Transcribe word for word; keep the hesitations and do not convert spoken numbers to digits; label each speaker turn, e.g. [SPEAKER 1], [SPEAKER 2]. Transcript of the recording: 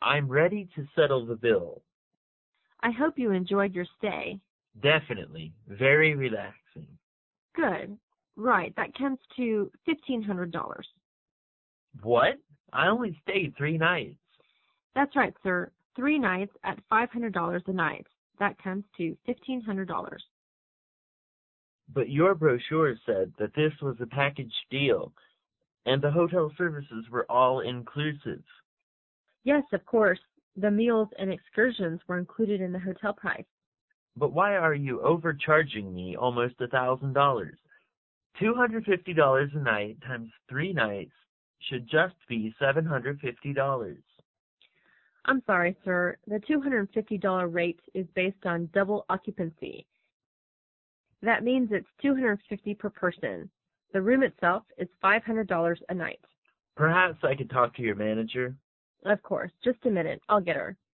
[SPEAKER 1] I'm ready to settle the bill.
[SPEAKER 2] I hope you enjoyed your stay.
[SPEAKER 1] Definitely. Very relaxing.
[SPEAKER 2] Good. Right, that comes to fifteen hundred dollars.
[SPEAKER 1] What? I only stayed three nights.
[SPEAKER 2] That's right, sir. Three nights at five hundred dollars a night. That comes to fifteen hundred dollars.
[SPEAKER 1] But your brochure said that this was a package deal, and the hotel services were all inclusive.
[SPEAKER 2] Yes, of course. The meals and excursions were included in the hotel price.
[SPEAKER 1] But why are you overcharging me almost a thousand dollars? Two hundred fifty dollars a night times three nights should just be seven hundred fifty dollars.
[SPEAKER 2] I'm sorry, sir. The two hundred fifty dollars rate is based on double occupancy. That means it's two hundred fifty dollars per person. The room itself is five hundred dollars a night.
[SPEAKER 1] Perhaps I could talk to your manager.
[SPEAKER 2] Of course. Just a minute. I'll get her.